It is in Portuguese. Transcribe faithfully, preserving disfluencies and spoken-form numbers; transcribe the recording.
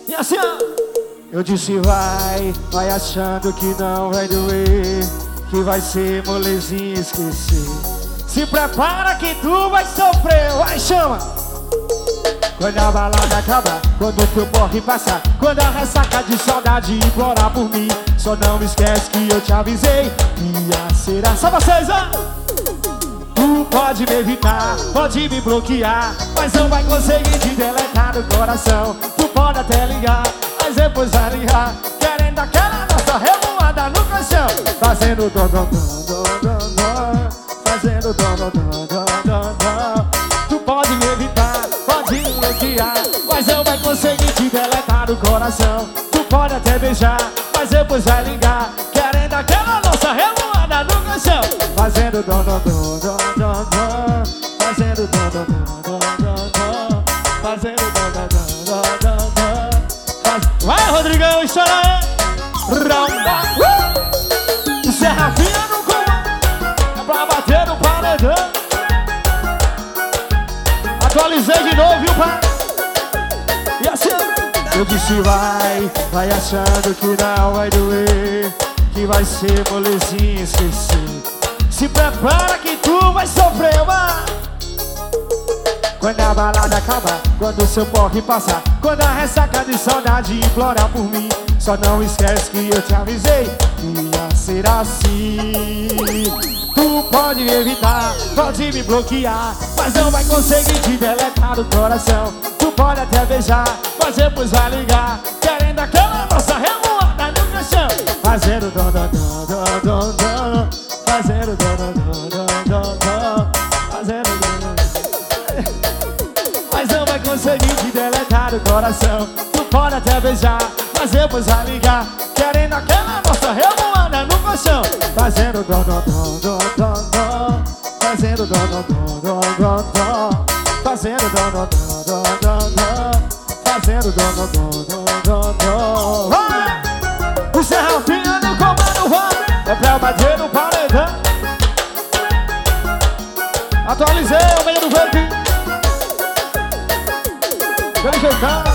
E assim, ó. Eu disse vai, vai achando que não vai doer, que vai ser molezinha esquecer. Se prepara que tu vai sofrer, vai, chama. Quando a balada acabar, quando o teu porre passar, quando a ressaca de saudade implorar por mim, só não esquece que eu te avisei que ia ser assim. Só vocês, ó. Tu pode me evitar, pode me bloquear, mas não vai conseguir te deletar do coração. Tu pode até ligar, mas depois vai ligar, querendo aquela nossa revoada no caixão. Fazendo dom, dom, dom, dom, dom, fazendo dom, dom, dom, dom, dom, dom. Tu pode me evitar, pode me bloquear, mas não vai conseguir te deletar do coração. Tu pode até beijar, mas depois vai ligar, querendo aquela nossa revoada no caixão. Fazendo dom, dom, dom, dom, dom, dom, fazendo dom, dom, dom, dom, dom, fazendo dom, dom, dom, dom, dom. Vai, Rodrigão, estoura aí. Ramba, uh! Isso é Rafinha no comando, é pra bater no paredão. Atualizei de novo, viu, pai? E assim, eu disse vai, vai achando que não vai doer, que vai ser molezinha esquecer. Se prepara que tu vai sofrer, vai. Quando a balada acabar, quando o seu porre passar, quando a ressaca de saudade implorar por mim, só não esquece que eu te avisei que ia ser assim. Tu pode me evitar, pode me bloquear, mas não vai conseguir te deletar do coração. Tu pode até beijar, mas depois vai ligar, querendo aquela nossa revoada no caixão. Fazendo dom, dom, dom, dom, dom, dom, fazendo dom, dom, dom, dom, dom, dom, fazendo dom, dom. Mas não vai conseguir te deletar do coração. Tu pode até beijar, mas depois vai ligar, querendo aquela nossa revoada no colchão. Fazendo dom, dom, dom, dom, dom, dom, fazendo dom, dom, dom, dom, dom, dom, fazendo dom, dom, dom, dom, dom, dom, fazendo dom, dom, dom, dom, dom, dom. Vai! O Zé Rafinha no comando, vai! É pra bater no paredão. Atualizei o meio do verde. Vem,